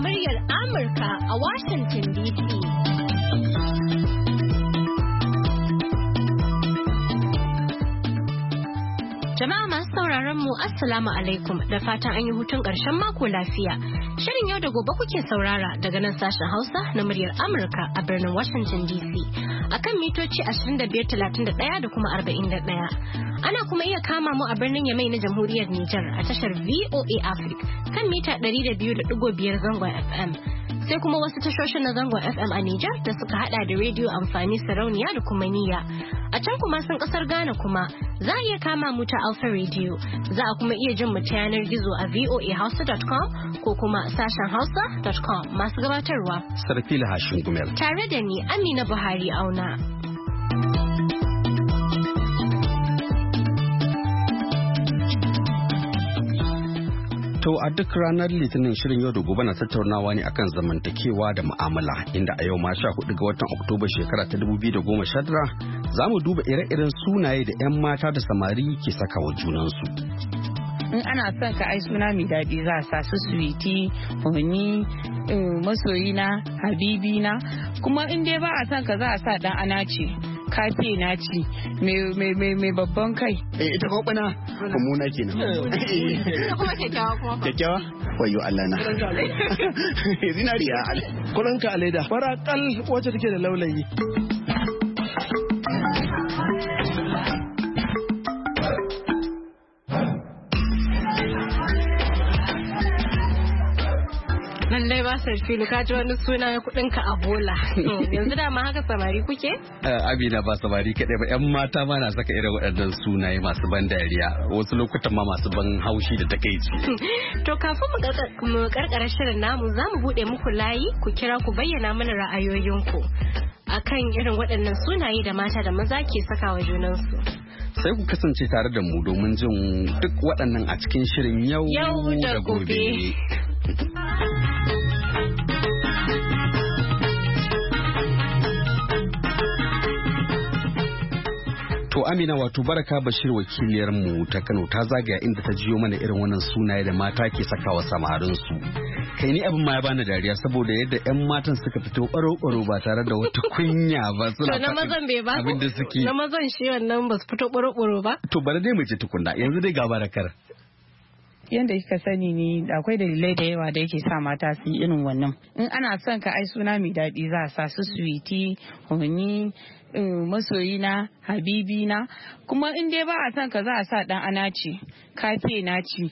muryar Amurka a Washington DC. Jama'a masu sauraron mu Assalamu alaikum da fatan an yi hutun ƙarshen mako lafiya. Shirin yau da gobe kuke saurara daga nan sashen Hausa na muryar Amurka a birnin Washington DC. Akan mitoci 2531 da kuma 41. Ana kuma iya kama mu a birnin Yamai na Jamhuriyar Nijar a tashar VOA Africa kan mita 200.5 zangon FM. Sai kuma wasu tashoshin na zangon FM a Nijar da suka hada da rediyo amfani sarauniya da kuma niyya. A can kuma sun kasar Ghana kuma za a iya kama mu ta Alpha Radio. Za a kuma iya jin mu ta yanar gizo a voahausa.com ko kuma sashen hausa.com masu gabatarwa. Sarfila Hashin Gumel. Tare da ni Amina Buhari Auna. To a duk ranar Litinin shirin yau da gobe na tattaunawa ne akan zamantakewa da mu'amala inda a yau ma 14 ga watan Oktoba shekara ta 2019 za mu duba ire-iren sunaye da 'yan mata da samari ke saka wa junansu. In ana son ka ai suna mai daɗi za a sa su sweetie, honey, masoyina, habibina, kuma in dai ba a son ka za a sa dan anace. Kafe na ci mai babban kai. Ita kuma bana mummuna kenan. Kuma kyakkyawa kuma. Kyakkyawa? Wayo Allah na. Zinariya. Kulanka a leda. Fara kal wacce take da laulayi. Lallai ba Sarfilu ka ji wani suna kudinka a bola. Yanzu da ma haka samari kuke? Amina ba samari kaɗai ba 'yan mata ma na saka irin waɗannan sunaye masu ban dariya wasu lokutan ma masu ban haushi da takaici. To kafin mu karkara shirin namu za mu buɗe muku layi ku kira ku bayyana mana ra'ayoyinku akan irin waɗannan sunaye da mata da maza ke saka wa junansu. Sai ku kasance tare da mu domin jin duk waɗannan a cikin shirin yau da gobe. To Amina wato Baraka Bashir wakiliyar mu ta Kano ta zagaya inda ta jiyo mana irin wannan sunaye da mata ke sakawa samarin su. Kai ni abin ma ya bani dariya saboda yadda 'yan matan suka fito ɓaro-ɓaro ba tare da wata kunya ba suna abin da suke. Na mazan shi wannan ba su fito ɓaro-ɓaro ba? To bari dai mu ji tukunna yanzu dai ga Barakar. Yanda kika sani ne akwai dalilai da yawa da yake sa mata su yi irin wannan. In ana son ka ai suna mai daɗi za a sa su sweetie, honey, masoyina, habibina, kuma in dai ba a son ka za a sa dan anace, kafe naci,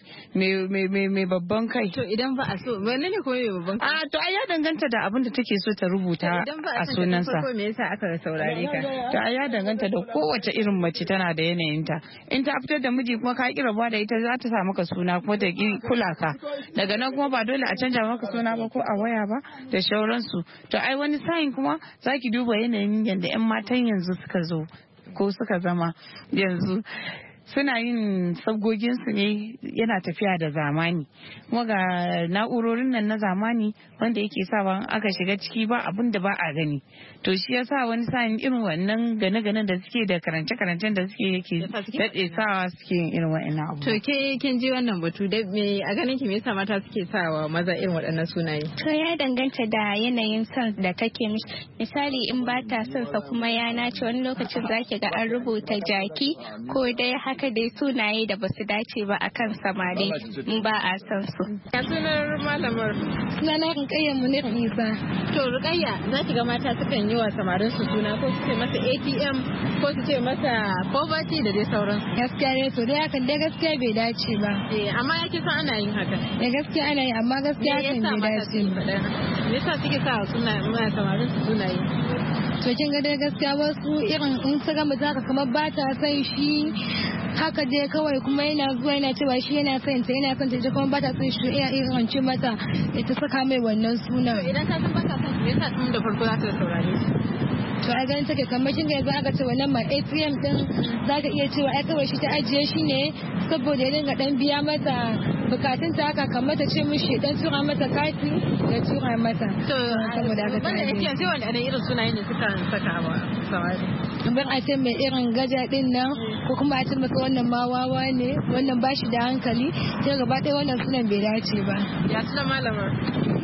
mai babban kai. To idan ba a so, wanne ne kuma mai babban kai? To ai ya danganta da abin da take so ta rubuta a sunansa. Idan ba a son me yasa aka saurare ka? To ai ya danganta da kowace irin mace tana da yanayinta. In ta fitar da miji kuma ka ki rabuwa da ita za ta sa maka suna kuma ta kula ka. Daga nan kuma ba dole a canja maka suna ba ko a waya ba da shauransu. To ai wani sa'in kuma zaki duba yanayin yanda 'yan matan yanzu suka zo ko suka zama yanzu suna yin sabgoginsu ne yana tafiya da zamani kuma ga na'urorin nan na zamani wanda yake sawa aka shiga ciki ba abin da ba a gani to shi yasa wani sa'in irin wannan gane-ganen da suke da karance-karancen da suke yake daɗe sawa suke yin irin wa'annan abu. To kin ji wannan batu da me a ganin ki me yasa mata suke sawa maza irin waɗannan sunaye? To ya danganta da yanayin son da take misali in ba ta son sa kuma ya nace wani lokacin zaki ga an rubuta jaki ko dai haka dai sunaye da basu dace ba akan samari in ba a san su. Ya sunar malamar? Sunana Rukayya Munir Isa. To Rukayya za ki ga mata sukan yi wa samarin su suna ko su ce masa ATM ko su ce masa poverty da dai sauransu. Gaskiya ne to dai hakan dai gaskiya bai dace ba. Amma yake san ana yin haka. Gaskiya ana yi amma gaskiya hakan bai dace ba. Me yasa suke sa samarin su sunaye? To kin ga dai gaskiya wasu irin in ta ga mutum kamar ba ta san shi haka dai kawai kuma yana zuwa yana cewa shi yana son ta yana son ta kuma ba ta son shi ina irin ce mata ita saka mai wannan sunan. Idan ta san ba ta son me yasa tun da farko za ta saurare shi? To a ganin take kamar kin ga yanzu aka ce wannan mai ATM din za ta iya cewa ai kawai shi ta ajiye shi ne saboda ya dinga dan biya mata bukatun ta haka kamar ta ce mishi dan tura mata kati da tura mata. To saboda haka ta ajiye. Sai wani irin sunaye ne suka saka wa samari? Ban a ce mai irin gaja din nan ko kuma a ce maka wannan ma wawa ne wannan ba shi da hankali sai gaba ɗaya wannan sunan bai dace ba. Ya sunan malamar?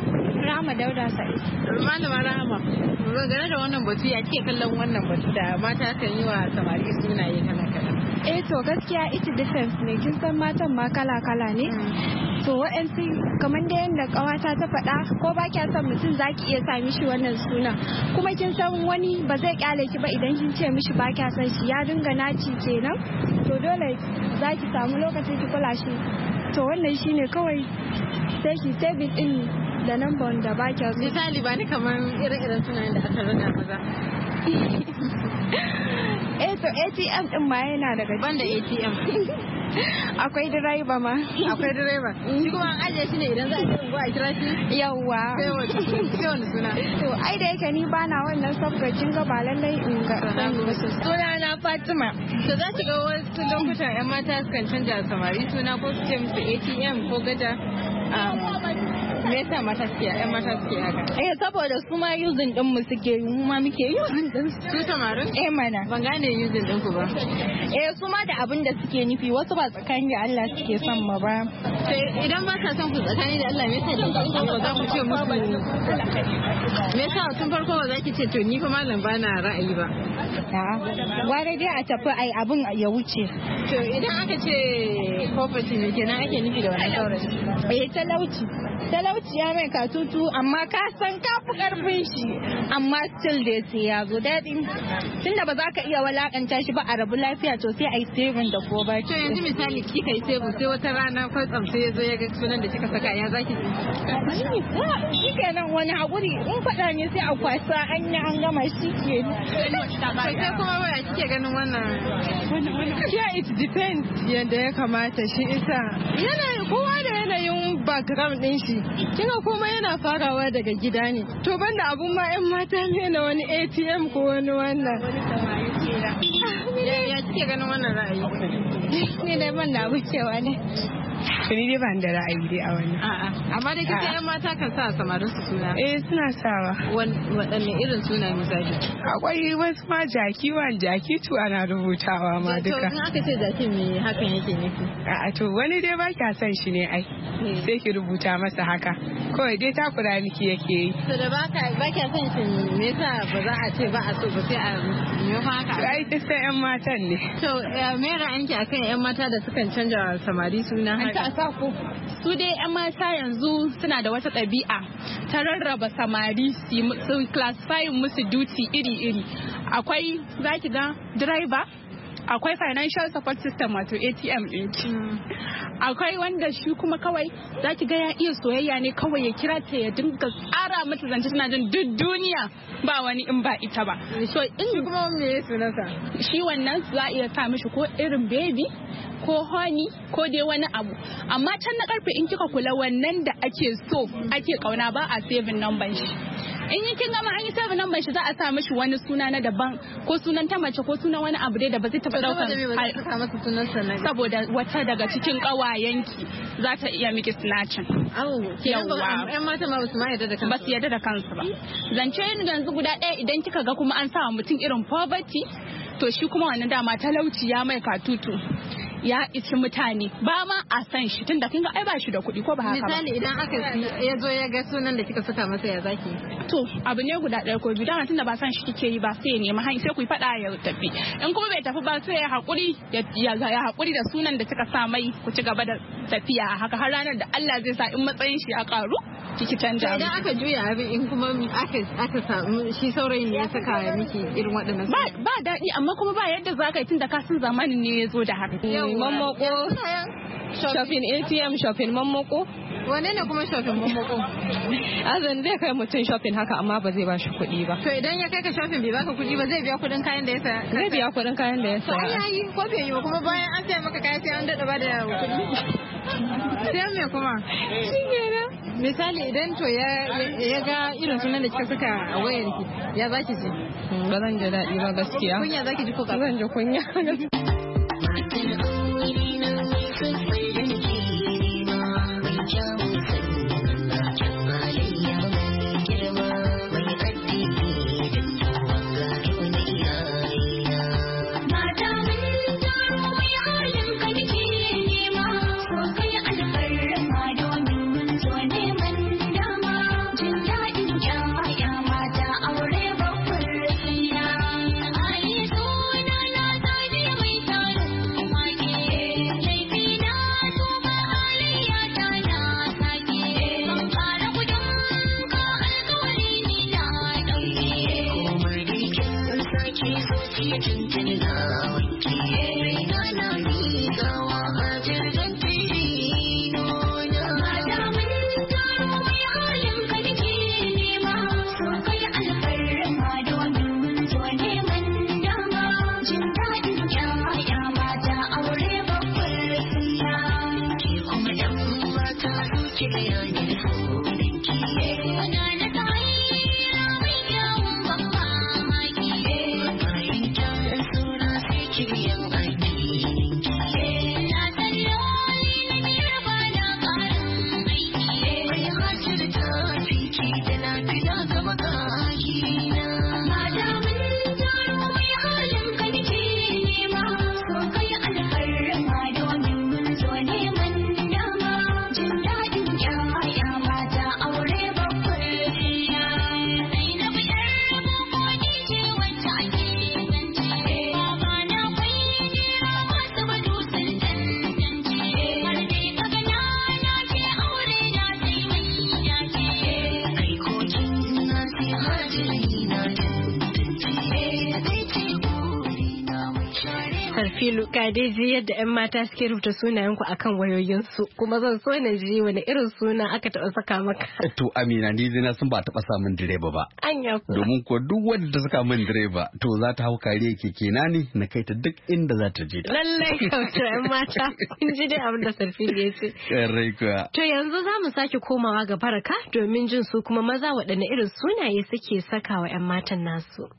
Rahama Dauda Sai. Malama Rahama, dangane da wannan batu ya ke kallon wannan batu da mata kan yi wa samari sunaye kala-kala. To gaskiya it depends ne, kin san matan ma kala-kala ne. To wa'ansu kamar da yadda kawata ta faɗa, ko ba kya son mutum zaki iya sa mishi wannan suna, kuma kin san wani ba zai kyale ki ba idan kin ce mishi ba kya son shi ya dinga naci kenan, to dole zaki samu lokacin ki kula shi. To wannan shine kawai sai ki saving din da number da ba kya so. Misali ba ni kamar irin sunayen da aka rada maza. To ATM din ma yana daga ciki. Banda ATM. Akwai direba ma. Akwai direba. Shi kuma an ajiye shi ne idan za a je unguwa a kira shi? Yawwa. Sai wani suna. To ai da yake ni bana wannan sabga kin ga ba lallai in ga sani ba sosai. Suna na Fatima. To za ki ga wasu lokutan 'yan mata sukan canja samari suna ko su ce musu ATM ko gada. Me yasa mata suke ƴan mata suke haka? Saboda su ma using din mu suke yi, mu ma muke using din su samarin? Mana. Ban gane using din ku ba. Su ma da abin da suke nufi, wasu ba tsakani da Allah suke son mu ba. Idan ba sa son ku tsakani da Allah, me yasa tun farko ba za ku ce musu? Me yasa tun farko ba za ki ce to ni fa malam ba na ra'ayi ba? Gwara dai a tafi ai abin ya wuce. To idan aka ce poverty ne kenan ake nufi da wannan saurayi? Talauci ya mai katutu, amma ka san ka fi karfin shi, amma still dai sai ya zo daɗi. Tunda ba za ka iya walakanta shi ba a rabu lafiya, to sai a yi saving da ko ba. To yanzu misali kika yi saving sai wata rana kwatsam sai ya zo ya ga sunan da kika saka, ya zaki ji? Shi kenan wani haƙuri, in faɗa ne sai a kwasa an yi an gama shi ke. Sai kuma waya kike ganin wannan? Yeah, it depends yadda ya kamata, shi isa. Kowa da yanayin background ɗin shi. Kinga kuma yana farawa daga gida ne. To banda abun ma 'yan mata ne na wani ATM ko wani wannan. Ya kike ganin wannan ra'ayi? Ni dai ban da wucewa ne. Ni dai ban da ra'ayi dai a wannan. Amma da kike 'yan mata kan sa samarin su suna? Suna sawa. Waɗanne irin suna misali? Akwai wasu ma jaki jaki tu ana rubutawa ma duka. To in aka ce jaki me hakan yake nufi? To wani dai ba kya son shi ne ai. Sai ki rubuta masa haka. Kawai dai takura miki yake yi. To da ba kya son shi me yasa ba za a ce ba a so ba sai a me haka? Ai duk sai 'yan matan ne. To me ra'ayinki akan 'yan mata da sukan canja samari suna haka? Su dai 'yan mata yanzu suna da wata ɗabi'a ta rarraba samari su classifying musu duty iri-iri. Akwai zaki ga driver, akwai financial support system wato ATM ɗinki. Akwai wanda shi kuma kawai zaki ga ya iya soyayya ne, kawai ya kira ta ya dinga tsara mata zance tana jin duk duniya ba wani in ba ita ba. So in kuma me sunansa? Shi wannan za a iya sa mishi ko irin baby ko honey ko dai wani abu, amma can na karfe in kika kula wannan da ake so ake kauna ba a saving number shi. In yi kin gama an yi saving number shi za a sa mishi wani suna na daban, ko sunan ta mace ko sunan wani abu dai da ba zai taɓa ɗaukar. Saboda wata daga cikin ƙawayenki za ta iya miki snatching. Yawwa. Ƴan mata ma ba su ma yarda da kansu. Ba su yarda da kansu ba. Zance yanzu guda ɗaya idan kika ga kuma an sa mutum irin poverty, to shi kuma wannan dama talauci ya mai katutu. Ya isi mutane ba ma a san shi tunda kin ga ai ba shi da kuɗi ko ba haka ba. Misali idan aka ya zo ya ga sunan da kika saka masa ya zaki? To abu ne guda ɗaya ko biyu, dama tunda ba san shi kike yi ba sai ya nemi hanyar, sai ku yi faɗa ya tafi. In kuma bai tafi ba sai ya haƙuri ya haƙuri da sunan da kika sa mai, ku ci gaba da tafiya haka har ranar da Allah zai sa in matsayin shi ya ƙaru kiki canja. Idan aka juya abin in kuma aka samu shi saurayin ne ya saka miki irin waɗannan. Ba daɗi, amma kuma ba yadda za ka yi tunda ka san zamanin ne ya zo da haka. Mammako, shopping ATM, shopping mammako. Wane ne kuma shopping mammako? Azan zai kai mutum shopping haka amma ba zai ba shi kuɗi ba. To idan ya kai ka shopping bai baka kuɗi ba, zai biya kuɗin kayan da ya saya? Zai biya kuɗin kayan da ya saya. To an yi ko bai yi ba, kuma bayan an saya maka kaya sai an daɗa ba da kuɗi. Sai me kuma? Shi kenan. Misali idan to ya ga irin sunan da kika saka a wayarki, ya zaki ji? Ba zan ji daɗi ba gaskiya. Kunya zaki ji ko ka? Zan ji kunya. Jin Sarfilu ka dai ji yadda 'yan mata suke rubuta sunayenku akan wayoyinsu kuma zan so na ji wani irin suna aka taɓa saka maka. To Amina ni dai na san ba taɓa samun direba ba. Anya kuwa. Domin ko duk wanda ta saka min direba to za ta hau kariya keke na ne na kai ta duk inda za ta je. Lallai kauce 'yan mata kun ji dai abin da Sarfilu ya ce. Rai kuwa. To yanzu za mu sake komawa ga Baraka domin jin su kuma maza waɗanne irin sunaye suke sakawa 'yan matan nasu.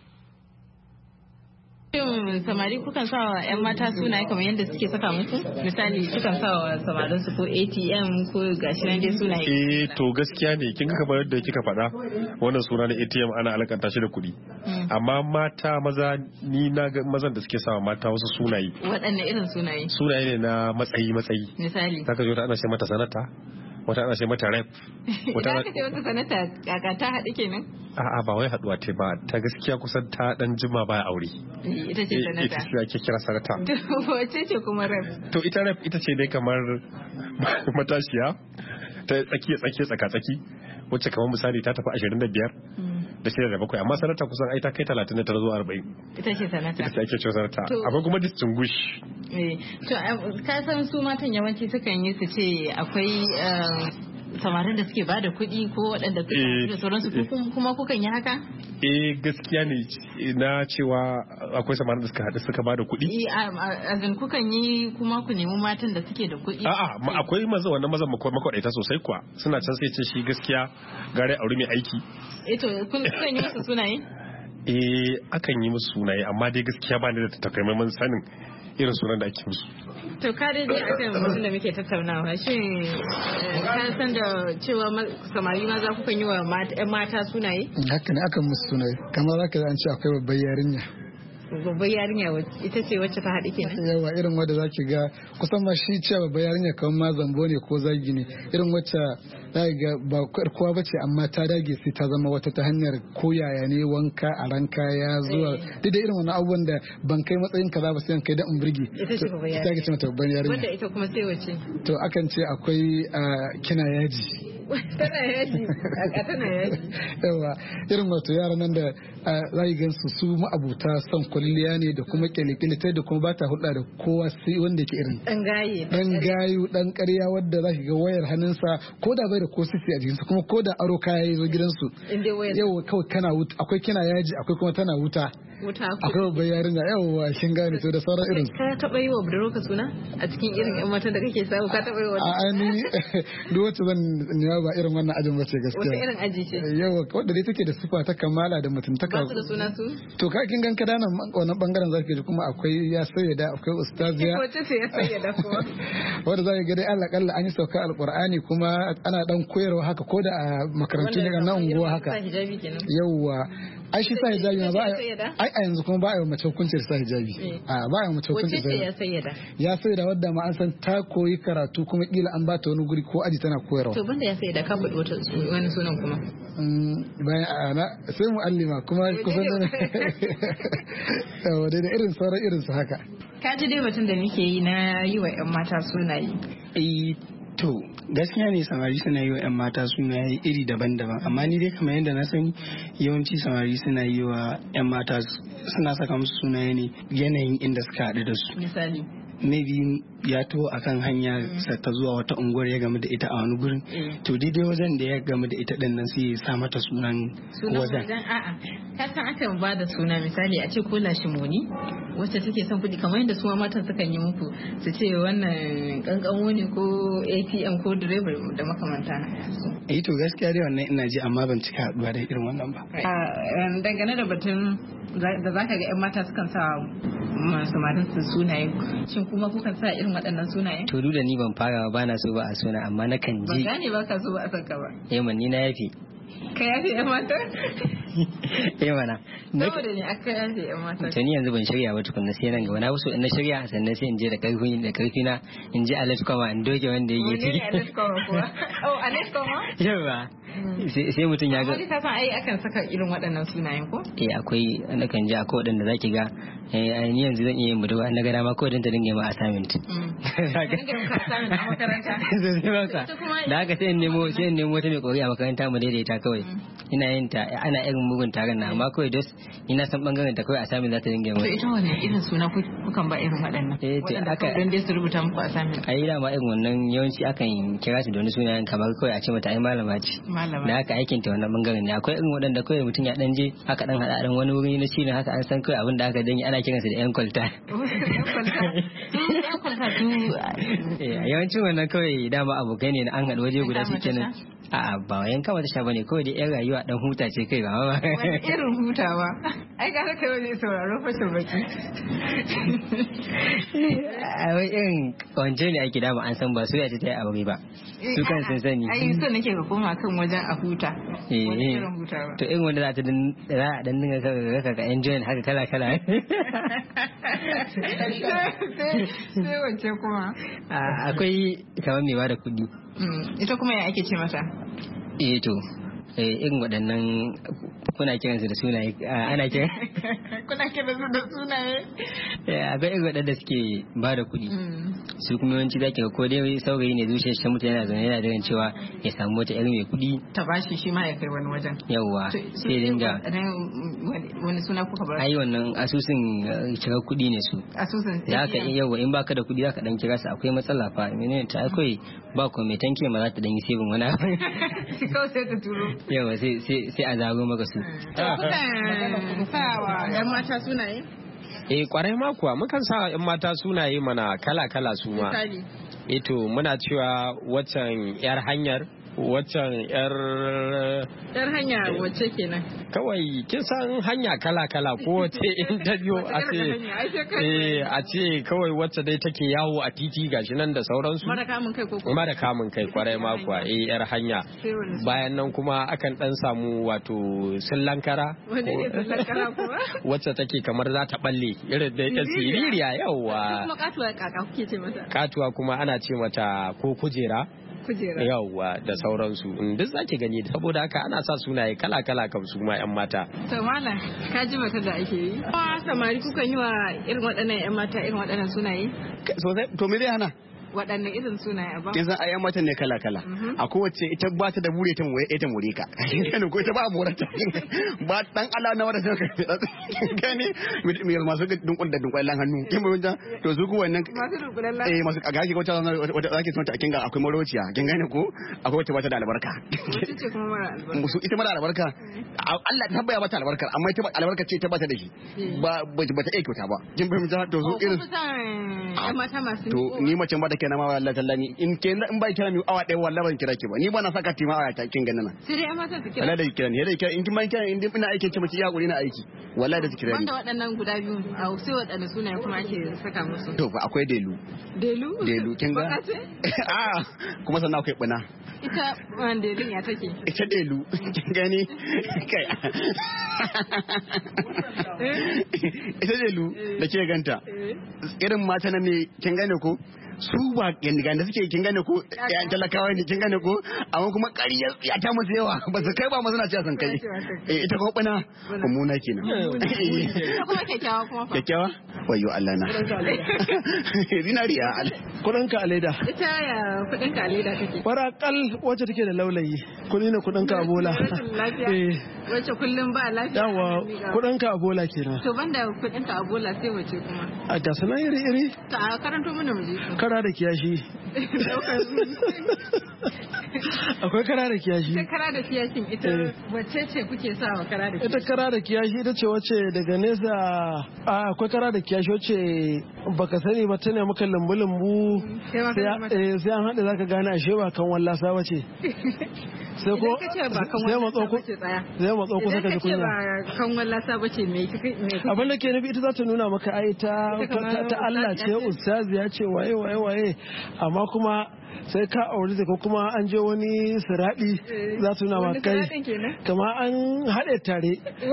Shin samari kukan sa wa 'yan mata sunaye kamar yadda suke saka muku? Misali kukan sa wa samarin su ko ATM ko gashi nan dai sunaye. To gaskiya ne kin ga kamar yadda kika faɗa wannan suna na ATM ana alakanta shi da kuɗi. Amma mata maza ni na ga mazan da suke sa wa mata wasu sunaye. Waɗanne irin sunaye? Sunaye ne na matsayi. Misali. Zaka ji wata ana ce mata sanata. Wata ana ce mata rep. Wata ana ce wata sanata kaka ta haɗu kenan? A'a ba wai haɗuwa ce ba ta gaskiya kusan ta dan jima baya aure. Ita ce sanata. Ita ce ake kira sanata. Wace ce kuma rep? To ita rep ita ce dai kamar matashiya ta tsaki wacce kamar misali ta tafi 25 da 7 amma sanata kusan ai ta kai 39 zuwa 40. Ita ce sanata. Ita ce ake cewa sanata. Akwai kuma distinguish. To ka san su matan yawanci sukan yi su ce akwai samarin da suke bada kuɗi ko waɗanda suke da sauransu kuma kukan yi haka? Gaskiya ne na cewa akwai samarin da suka haɗu suka bada kuɗi. Azin kukan yi kuma ku nemi matan da suke da kuɗi. A'a akwai wannan mazan makwaɗaita sosai kuwa suna can sai ce shi gaskiya gare aure mai aiki. To kun yi musu sunaye? Akan yi musu sunaye amma dai gaskiya ba ni da takamaiman sanin irin sunan da ake musu. To ka dai akan mutum da muke tattaunawa shin ka san da cewa samari maza kukan yi wa mata sunaye? Haka ne akan musu sunaye kamar zaka an ce akwai babbar yarinya. Babbar yarinya ita ce wacce ta haɗu kenan? Yawa irin wadda zaki ga kusan ma shi cewa babbar yarinya kamar ma zambo ne ko zagi ne irin wacce zaki ga ba kowa bace amma ta dage sai ta zama wata ta hanyar koyaya ne wanka a ranka ya zuwa duk da irin wani abubuwan da ban kai matsayin kaza ba sai kai da in burge. Ita ce babbar yarinya. Ita ce mata babbar yarinya. Wanda ita kuma sai wace? To akan ce akwai kina yaji. Tana yaji. Yawa irin wato yara nan da za yi gansu su ma'abuta son kwalliya ne da kuma kyale-kyale ta da kuma ba ta hulɗa da kowa sai wanda ke irin dan gayu dan ƙarya wadda za ki ga wayar hannunsa ko da bai da ko sisi a jikinsa kuma ko da aro kaya ya zo gidansu yau kawai kana wuta akwai kina yaji akwai kuma tana wuta akwai babban yarinya yawa shin gane to da sauran irin ka taɓa yi wa budurwarka suna a cikin irin yan matan da kake samu ka taɓa yi wa a ni duk wacce zan nema ba irin wannan ajin bace gaskiya wata irin aji ce yawa wadda dai take da sifa ta kamala da mutuntaka ba su da suna su to ka kin ganka da nan wannan bangaren zaki ji kuma akwai ya sayyada akwai ustaziya wace ce ya sayyada kuma wanda zaki ga dai Allah kalla an yi sauka alqur'ani kuma ana dan koyarwa haka ko da a makarantu ne na unguwa haka yawa ai shi sa hijabi ma ba ai a yanzu kuma ba a yi mace hukunci da sa hijabi ba a yi mace hukunci da ya sayyada wadda ma an san ta koyi karatu kuma kila an bata wani guri ko aji tana koyarwa to banda ya sayyada ka faɗi wani sunan kuma bayan ana sai mu'allima kuma kusan yawa dai da irin sauran irin su haka ka ji dai batun da muke yi na yi wa 'yan mata sunaye to gaskiya ne samari suna yi wa 'yan mata sunaye iri daban-daban amma ni dai kamar yadda na sani yawanci samari suna yi wa 'yan mata suna saka musu sunaye ne yanayin inda suka haɗu da su misali maybe ya to akan hanya ta zuwa wata unguwar ya gamu da ita a wani gurin to daidai wajen da ya gamu da ita din nan sai ya sa mata sunan wajen a'a ka san akan ba da suna misali a ce ko lashimoni wacce take son kuɗi kamar yadda su matan sukan yi muku su ce wannan kankamo ne ko ATM ko direba da makamanta to gaskiya dai wannan ina ji amma ban cika haɗuwa da irin wannan ba dangane da batun da zaka ga 'yan mata sukan sa samarin su sunaye shin kuma kukan sa irin waɗannan sunaye to duk da ni ban fara ba na so ba a suna amma na kan ji ban gane ba ka so ba a saka ba man ni na yafi ka yafi 'yan mata mana saboda ne aka yafi 'yan mata to ni yanzu ban shirya ba tukunna sai nan gaba na so in na shirya sannan sai in je da karfi na in je alert koma in doge wanda yake ciki alert koma kuwa alert koma yawa sai mutum ya ga wani kasan ai akan saka irin waɗannan sunayen ko akwai na kan ji akwai waɗanda zaki ga ni yanzu zan iya yin budurwa na ga dama kawai dan ta dinga ma assignment da haka sai in nemo wata mai kokari a makaranta mu daidaita kawai ina yin ta ana irin irin mugun taron na amma kawai dos ina san bangaren ta kawai assignment za ta dinga to mai. ita wani irin suna kukan ba irin waɗannan To aka don dai su rubuta muku assignment. ai da ma irin wannan yawanci akan kira su da wani sunayen kamar kawai a ce mata ai malama ce. Da haka aikin ta wannan bangaren ne akwai irin waɗanda kawai mutum ya dan je haka dan hada dan wani wuri na shine haka an san kawai abin da aka danyi ana kiransa da yan kwalta. Yawancin wannan kawai dama abokai ne na an haɗu waje guda shikenan. A'a ba wayan kama ta sha bane kawai dai yan rayuwa dan huta ce kai ba. Wani irin hutawa ai ga kai wani sauraro fashin baki. A wai irin kwance ne ake dama an san ba su yace ta yi aure ba. Su kan sun sani. Ai so nake ka koma kan wajen a huta. Wani irin hutawa. To irin wanda za ta dan dinga ka enjoy haka kala kala. Sai wance kuma. Akwai kamar mai bada kuɗi. Ita kuma ya ake ce mata? To irin waɗannan kuna kiransu da sunaye ana kiran kuna kiransu da sunaye akwai irin waɗanda suke ba da kuɗi su kuma yawanci zaki ga ko dai saurayi ne zuciyar shi mutum yana zaune yana jiran cewa ya samu wata irin mai kuɗi ta bashi shi ma ya kai wani wajen yawwa sai dinga wani suna kuka ba ai wannan asusun cirar kuɗi ne su asusun da haka yawwa in baka da kuɗi zaka dan kira su akwai matsala fa menene ta akwai ba ko mai tanke ma za ta dan yi sebin wani abu kawai sai ta turo yawa sai a zago maka su. Kuna sawa 'yan mata sunaye? Kwarai ma kuwa mukan sa 'yan mata sunaye mana kala-kala su ma. To muna cewa waccan 'yar hanyar waccan yar hanya wacce kenan kawai kin san hanya kala-kala ko wace in ta biyo a ce kawai wacce dai take yawo a titi gashi nan da sauransu mara kamun kai ko mara kamun kai kwarai ma kuwa yar hanya bayan nan kuma akan dan samu wato sillankara wacce take kamar za ta balle irin da ita siririya yawa kuma katuwa kaka kuke ce mata katuwa kuma ana ce mata ko kujera yawwa da sauransu duk zaki gani saboda haka ana sa sunaye kala-kala kam su ma 'yan mata to malam ka ji mata da ake yi samari kukan yi wa irin waɗannan 'yan mata irin waɗannan sunaye sosai to me zai hana waɗanne irin sunaye a ba kin san ayyan matan ne kala kala a kowace ita ba ta da bure ta more ita more ka kana ko ita ba morata ba dan Allah na wanda sai gani mi masu dunkul da dunkulan hannu kin ba wanda to su ku wannan masu dunkulan masu kaga ki wata zaki son ta kin ga akwai marociya kin gane ko akwai wata bata da albarka ce kuma mara albarka su ita mara albarka Allah ta tabbaya mata albarka amma ita albarka ce ta bata da shi ba ta iya kyauta ba kin fahimta to su irin mata masu to ni mace ba da kenan ma wallahi tallani in ba kira mi awa ɗaya wallahi ban kira ki ba ni ba na saka tima awa ta kin ganin nan sai dai amma ta kira wallahi da kira ni da kira in kin ban kira in ina aiki ce mace ya hakuri na aiki wallahi da kira ni wanda waɗannan guda biyu a sai waɗanne sunaye kuma ake saka musu to ba akwai delu kin ga kuma sannan akwai buna ita wanda delin ya take ita delu kin gani kai ita delu da ke ganta irin mata na ne kin gane ko su ba ganda suke kin gane ko yan talakawa ne kin gane ko amma kuma ƙarya ya ta musu yawa ba su kai ba mu suna cewa san kai ita ko bana mummuna kenan kuma kyakkyawa kuma fa kyakkyawa wayo Allah na zinariya kudin ka aleda ita ya kudin ka aleda take farakal wacce take da laulayi kudi ne kudin ka abola wacce kullum ba lafiya yawa kudin ka abola kenan to banda kudin ka abola sai wace kuma a ga sanan iri ta karanto mana mu je kara da kiyashi akwai kara da kiyashi ita kara da kiyashin ita wacce ce kuke sa wa kara da kiyashi ita kara da kiyashi ita ce wacce daga nesa akwai kara da kiyashi wacce baka sani ba tana maka lambu sai an haɗa zaka gane ashe ba kan wallasa wace sai ko sai matso kusa ka ji kunya ba kan wallasa bace me abin da ke nufi ita za ta nuna maka ai ta Allah ce ustazi ya ce waye amma kuma sai ka aure ta ko kuma an je wani siraɗi za su nama kai kama an haɗe tare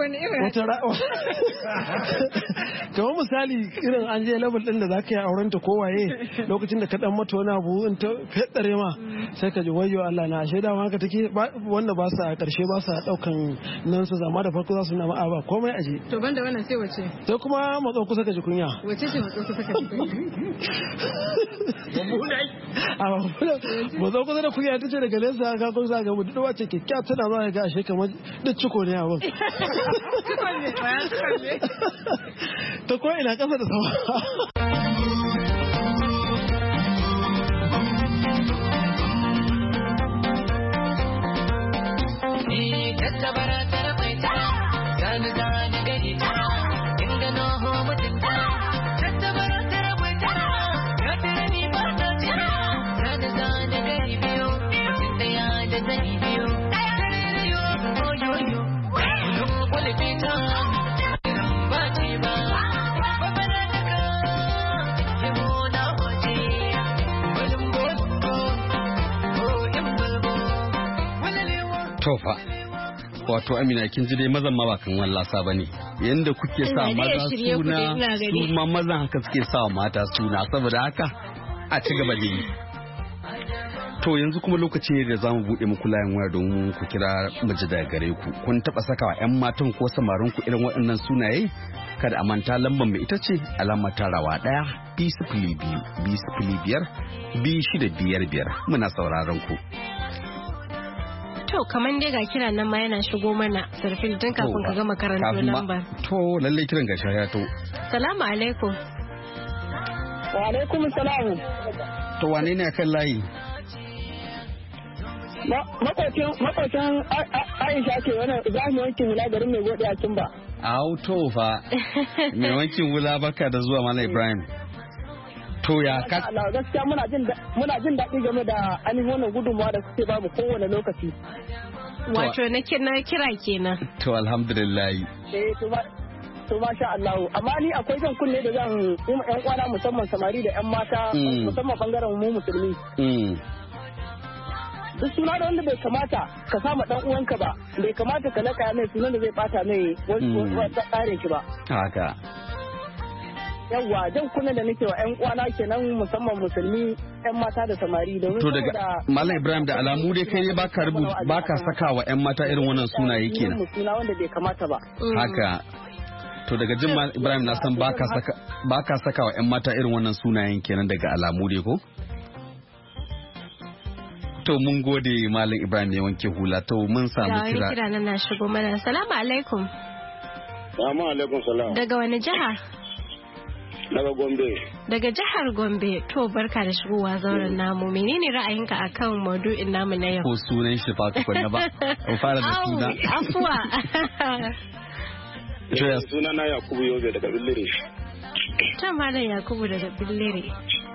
kama misali irin an je level ɗin da za ka yi auren ta kowaye lokacin da ka ɗan mata wani abu in ta fetsare ma sai ka ji wayo Allah na ashe dama haka take wanda ba sa a ƙarshe ba sa ɗaukan nan su zama da farko za su nama ba komai aje to banda wannan sai wace sai kuma matso kusa ka ji kunya wace ce matso kusa ka ji kunya ba zo kusa da kuya ta ce daga nesa ka kusa ga mutu wace kyakkyawa tana zuwa ga ashe kamar da ciko ne abin ta ko ina kasa da sama Tofa, wato Amina kin ji dai mazan ma ba kan wallasa bane. Yanda kuke sa maza suna, su ma mazan haka suke sa mata suna, saboda haka a ci gaba da yi. To yanzu kuma lokaci ne da zamu bude muku layin waya don ku kira miji daga gare ku. Kun taba sakawa ƴan matan ko samarin ku irin waɗannan sunaye? Kada a manta lambar mai ita ce alamar tarawa 1 2 0 5 655. Muna sauraron ku. To kamar dai ga kiran nan ma yana shigo mana Sarfil tun kafin ka gama karanto lambar. To lalle kiran ga ya to. Salamu alaikum. Wa alaikum salam. To wane ne akan layi? Makwacin Aisha ce wannan Ibrahim wankin wula garin mai gode a Kimba. To fa. Mai wankin wula baka da zuwa Malam Ibrahim. To ya ka Allah gaskiya muna jin daɗi game da ainihin wannan gudunmawa da suke bamu kowane lokaci. Wato na kira kenan. To alhamdulillah. To masha Allah, amma ni akwai jan kunne da zan yi ma ƴan kwana musamman samari da ƴan mata musamman bangaren mu musulmi. Duk suna da wanda bai kamata ka sama dan uwanka ba, bai kamata ka laka mai sunan da zai bata mai wani tsarin shi ba. Haka. Yawwa jan kuna da nake wa 'yan kwana kenan musamman musulmi 'yan mata da samari domin to daga Malam Ibrahim da alamu dai kai ne baka saka wa 'yan mata irin wannan sunaye kenan suna wanda bai kamata ba haka to daga jin Ibrahim na san baka saka wa 'yan mata irin wannan sunayen kenan daga alamu dai ko to mun gode Malam Ibrahim ne wanke hula to mun samu kira nan na shigo mana assalamu alaikum Assalamu alaikum salam daga wani jiha daga Gombe. Daga jihar Gombe, to barka da shigowa zauren namu. Menene ra'ayinka akan maudu'in namu na yau? Ko sunan shi fa tukunna ba. Ko fara da suna. Afuwa. Suna na Yakubu Yobe daga Billiri. Ta Malam Yakubu daga Billiri.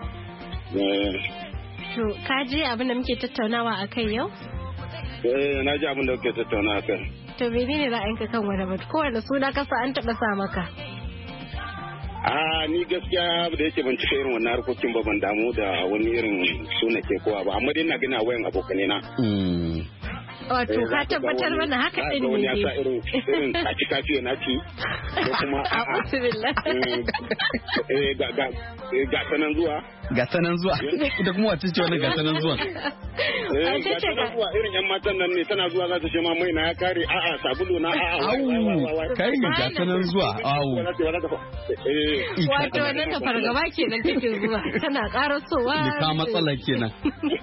To, ka je abin da muke tattaunawa akai yau? Na ji abin da muke tattaunawa akai. To menene ra'ayinka kan wani batu? Kowane suna kasa an taɓa sa maka. Ni gaskiya da yake ban cika irin wannan harkokin ba ban damu da wani irin suna ke kowa ba amma dai ina gina wayan abokanai na. Wato ka tabbatar mana haka din ne. Wani ya sa irin kaci kaci na ci ko kuma ga sanan zuwa. Ga sanan zuwa. Ita kuma wacce ce wannan ga sanan zuwa? Ga sanan zuwa irin yan matan nan ne tana zuwa za ta ce ma mai na ya kare a'a sabulu na a'a. Kai ga sanan zuwa. Wato wannan da fargaba kenan take zuwa tana karasowa. Ni ka matsala kenan.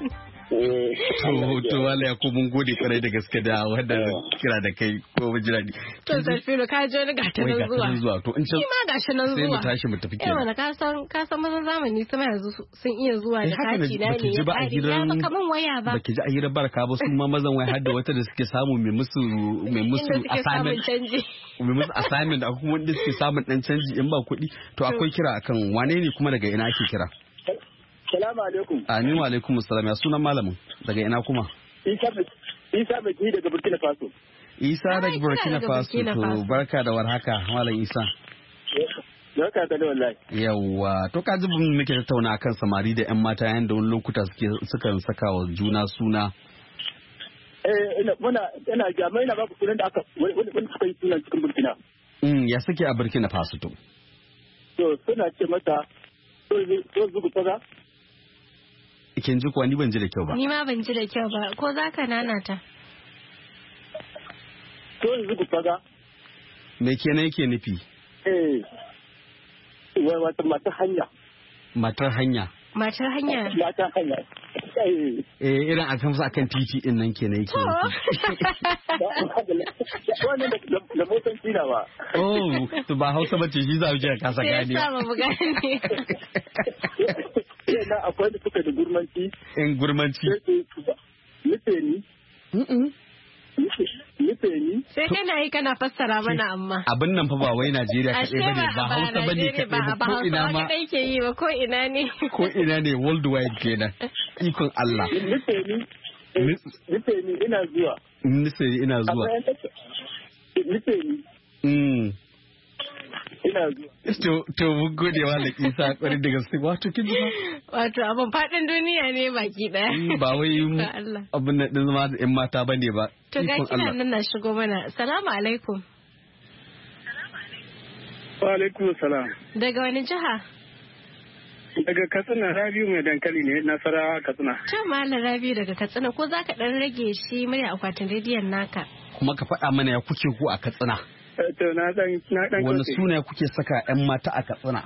To wala ya ko mun gode kwarai da gaske da wanda kira da kai ko mun ji daɗi. To Sarfilo ka je wani gata nan zuwa. To in can ma gashi nan zuwa. Sai mu tashi mu tafi kenan. Ka san mazan zamani sama yanzu sun iya zuwa da kati na ne. Ya ba kaman waya ba. Baki ji a hirar barka ba su ma mazan waya har da wata da suke samu mai musu assignment. Mai musu assignment da kuma wanda suke samun dan canji in ba kuɗi. To akwai kira akan wane ne kuma daga ina ake kira? Salamu alaikum. Aminu alaikum salam ya sunan malamin daga ina kuma? Isa Baki daga Burkina Faso. Isa daga Burkina Faso to barka da warhaka Malam Isa. Barka da wallahi. Yawwa to ka ji mun muke tattauna akan samari da ƴan mata yayin da wani lokuta sukan saka wa juna suna. Ina jami'ai na babu sunan da aka wani suka yi sunan cikin Burkina. Ya suke a Burkina Faso to? To suna ce mata to zugu faga. Kin ji kuwa ni ban ji da kyau ba. Ni ma ban ji da kyau ba. Ko za ka nanata? To zugu faga. Me kenan yake nufi? Wata matar hanya. Matar hanya? Matar hanya? Matar hanya. irin a kan akan titi din nan kenan yake. Wannan da motoci na ba. Oh, to ba Hausa bace shi za mu je kasa gane. Sai ba mu gane. Na akwai da suka da gurmanci. In gurmanci. Nufe ni. Sai kana yi kana fassara mana amma. Abin nan fa ba wai Najeriya kaɗai bane ba Hausa bane kaɗai ba ko ina ma. Ba ke yi ba ko ina ne. Ko ina ne worldwide kenan. Ikon Allah. Nufe ni ina zuwa. Ina zuwa. Nufe ni. Ina zuwa. To mun gode wa da Isa kwarai da gaske wato kin ba. Wato abin faɗin duniya ne baki ɗaya. Ba wai abin nan din zama da ƴan mata bane ba. To ga kina nan na shigo mana. Salamu alaikum. Wa alaikum salam. Daga wani jiha? Daga Katsina, Rabiu mai dankali ne, Nasarawa Katsina. To Malam Rabiu daga Katsina, ko za ka ɗan rage shi murya akwatin rediyon naka? Kuma ka faɗa mana ya kuke ku a Katsina. To na ɗan wani suna kuke saka 'yan mata a Katsina?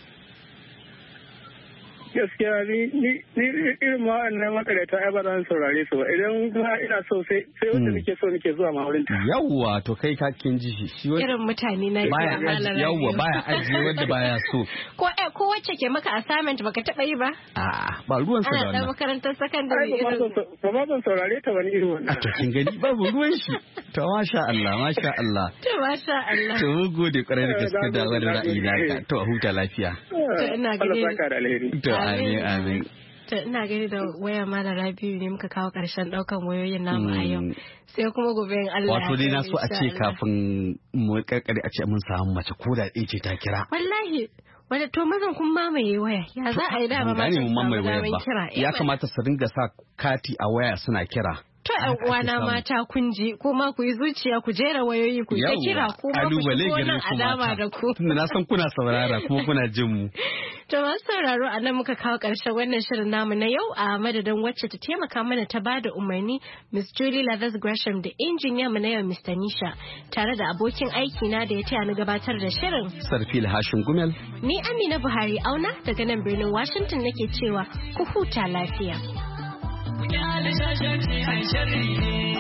Gaskiya ni irin wa'annan makarata ai ba zan saurare su ba, idan kuma ina so sai wanda nake so nake zuwa ma wurin ta. Yawwa to kai ka kin ji shi irin mutane na baya ajiye wanda baya so. Ko wacce ke maka assignment baka taba yi ba? A'a ba ruwan sa da wannan. Ana makarantar secondary irin. Ba zan saurare ta wani irin wannan. To kin gani babu ruwan shi. To masha Allah. To masha Allah. To mun gode kwarai da gaske da wannan ra'ayi naka. To a huta lafiya. To ina gani. Allah saka da alheri. Amin. To ina gani da waya Malam Rabiu ne muka kawo ƙarshen ɗaukan wayoyin namu a yau. Sai kuma gobe in Allah. Wato dai na so a ce kafin mu karkare a ce mun samu mace ko da ɗaya ce ta kira. Wallahi. Wanda to mazan kun mamaye waya. Ya za a yi dama mata su samu daman kira. Ya kamata su ringa sa kati a waya suna kira. To ƴan uwana mata kun ji ko ma ku yi zuciya ku jera wayoyi ku ta kira ko ma ku shigo nan a dama da ku. Tunda na san kuna saurara kuma kuna jin mu. To masu sauraro a nan muka kawo ƙarshen wannan shirin namu na yau a madadin wacce ta taimaka mana ta bada umarni Miss Julie Lathers Gresham da injiniya mu na yau Mr. Nisha tare da abokin aiki na da ya taya ni gabatar da shirin. Sarfil Hashim Gumel. Ni Amina Buhari Auna daga nan birnin Washington nake cewa ku huta lafiya.